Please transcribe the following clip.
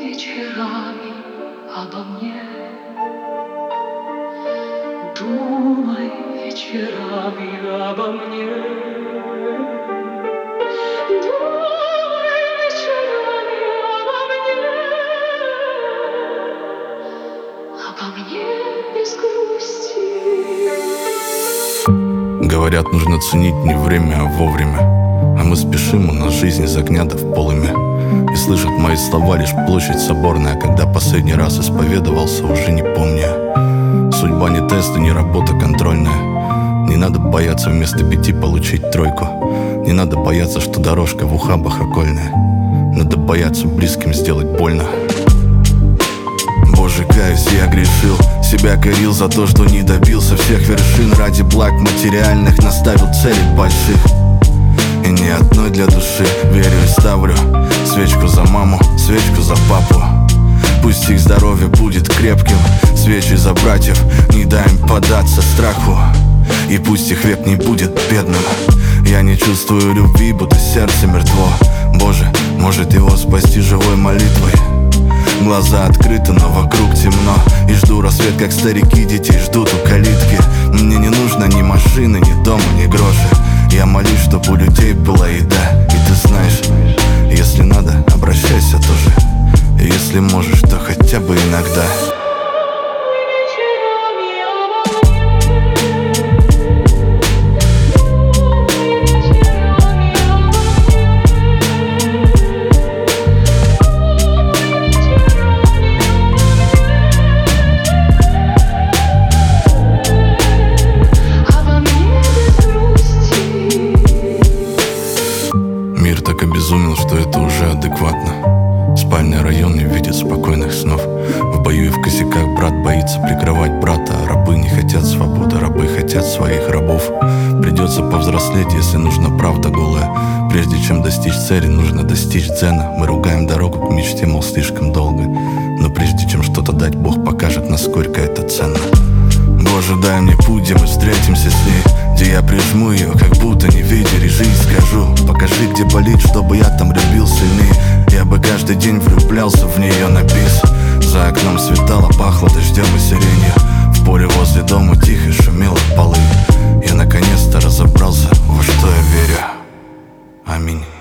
вечерами обо мне. Думай вечерами обо мне. Думай вечерами обо мне без грусти. Говорят, нужно ценить не время, а вовремя. А мы спешим, у нас жизнь из огня да в полымя. И слышат мои слова лишь площадь соборная. Когда последний раз исповедовался, уже не помню. Судьба не тест и не работа контрольная. Не надо бояться вместо 5 получить 3. Не надо бояться, что дорожка в ухабах окольная. Надо бояться близким сделать больно. Боже, каюсь, я грешил. Себя корил за то, что не добился всех вершин. Ради благ материальных наставил цели больших. И ни одной для души. Верю и ставлю свечку за маму, свечку за папу. Пусть их здоровье будет крепким. Свечи за братьев, не дай им податься страху. И пусть их век не будет бедным. Я не чувствую любви, будто сердце мертво. Боже, может его спасти живой молитвой. Глаза открыты, но вокруг темно. И жду рассвет, как старики детей ждут у калитки. Мне не нужно ни машины, ни дома, ни гроши. Я молюсь, чтоб у людей была еда. И ты знаешь, если надо, обращайся тоже. И если можешь, то хотя бы иногда. Мир так обезумел, что это уже адекватно. Спальный район не видит спокойных снов. В бою и в косяках брат боится прикрывать брата. Рабы не хотят свободы, рабы хотят своих рабов. Придется повзрослеть, если нужна правда голая. Прежде чем достичь цели, нужно достичь дзена. Мы ругаем дорогу к мечте, мол, слишком долго. Но прежде чем что-то дать, Бог покажет, насколько это ценно. Боже, дай мне путь, где мы встретимся с ней, где я прижму ее, как будто не видя, и жизнь скажу. Покажи, где болит, чтобы я там любил сильней. Я бы каждый день влюблялся в нее на бис. За окном светало, пахло дождем и сиренью. В поле возле дома тихо шумело полы. Я наконец-то разобрался, во что я верю. Аминь.